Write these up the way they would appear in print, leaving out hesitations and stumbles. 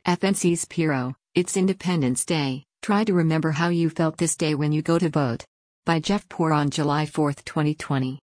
FNC's Piro, it's Independence Day. Try to remember how you felt this day when you go to vote. By Jeff Poor on July 4, 2020.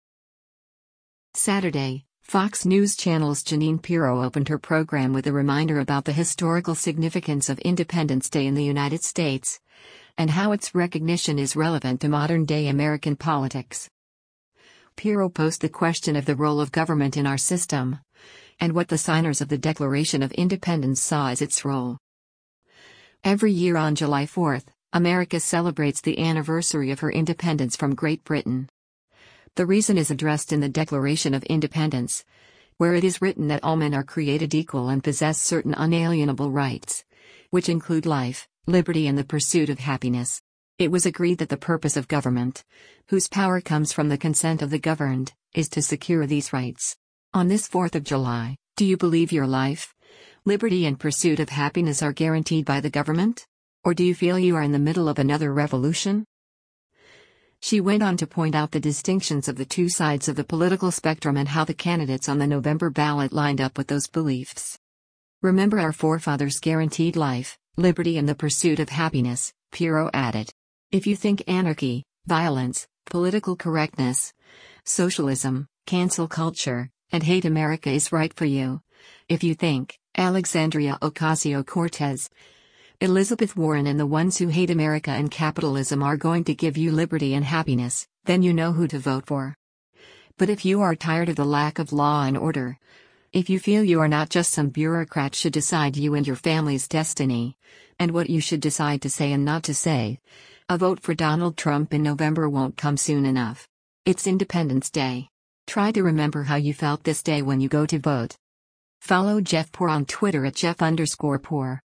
Saturday, Fox News Channel's Jeanine Pirro opened her program with a reminder about the historical significance of Independence Day in the United States, and how its recognition is relevant to modern-day American politics. Pirro posed the question of the role of government in our system, and what the signers of the Declaration of Independence saw as its role. Every year on July 4th, America celebrates the anniversary of her independence from Great Britain. The reason is addressed in the Declaration of Independence, where it is written that all men are created equal and possess certain unalienable rights, which include life, liberty, and the pursuit of happiness. It was agreed that the purpose of government, whose power comes from the consent of the governed, is to secure these rights. On this 4th of July, do you believe your life, liberty, and pursuit of happiness are guaranteed by the government? Or do you feel you are in the middle of another revolution? She went on to point out the distinctions of the two sides of the political spectrum and how the candidates on the November ballot lined up with those beliefs. Remember our forefathers guaranteed life, liberty, and the pursuit of happiness, Pirro added. If you think anarchy, violence, political correctness, socialism, cancel culture, and hate America is right for you, if you think Alexandria Ocasio-Cortez, Elizabeth Warren, and the ones who hate America and capitalism are going to give you liberty and happiness, then you know who to vote for. But if you are tired of the lack of law and order, if you feel you are not just some bureaucrat should decide you and your family's destiny, and what you should decide to say and not to say, a vote for Donald Trump in November won't come soon enough. It's Independence Day. Try to remember how you felt this day when you go to vote. Follow Jeff Poor on Twitter at Jeff_Poor.